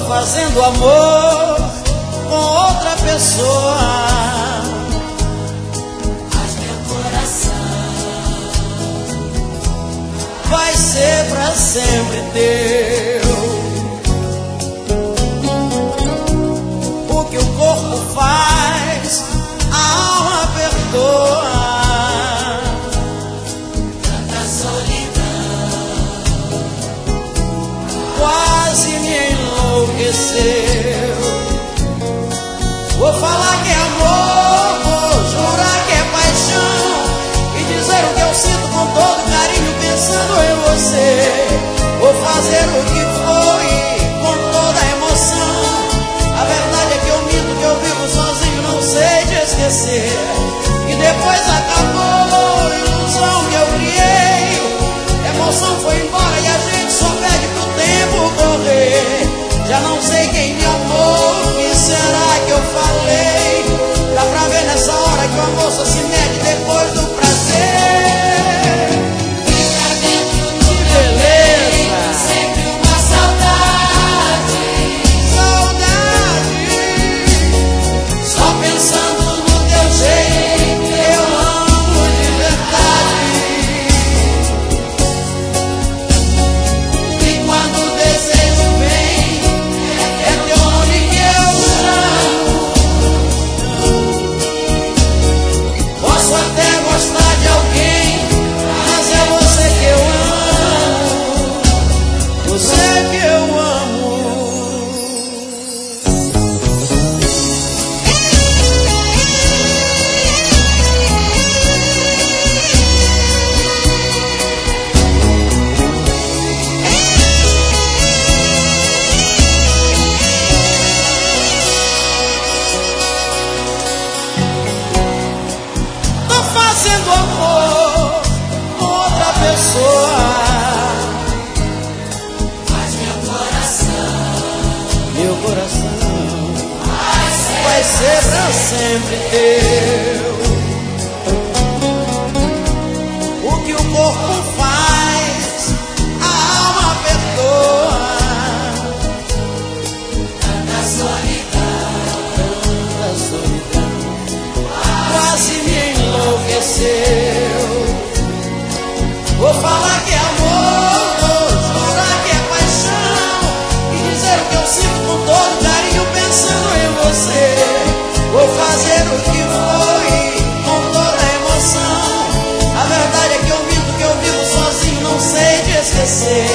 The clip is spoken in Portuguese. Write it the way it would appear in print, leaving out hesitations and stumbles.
fazendo amor com outra pessoa. Mas meu coração vai ser pra sempre teu. O que o corpo faz, a alma perdoa. tanta solidão Quase me enlouqueceu. Vou falar que é amor, vou jurar que é paixão e dizer o que eu sinto com todo carinho pensando em você. Vou fazer o que foi com toda a emoção. A verdade é que eu minto, que eu vivo sozinho, não sei te esquecer. E depois acabou a ilusão que eu criei. A emoção foi embora e a gente só pede pro tempo correr. Já não sei quem me amou, o que será que eu falei? Dá pra ver nessa hora que o amor só se mede depois do prazer. fica dentro do meu Beleza. peito, sempre uma saudade. Saudade, Só pensando no teu jeito, eu amo de verdade. e quando o desejo vem, É teu nome que eu chamo. Posso até gostar de alguém, mas é você que eu amo. Você que eu amo. Tô fazendo amor com outra pessoa. mas Meu coração vai ser pra sempre teu. O que o corpo faz, a alma perdoa. tanta solidão Quase me enlouqueceu. Vou falar que é amor, vou jurar que é paixão e dizer o que eu sinto com todo carinho pensando em você. Vou fazer o que foi com toda a emoção. A verdade é que eu minto, que eu vivo sozinho, não sei te esquecer.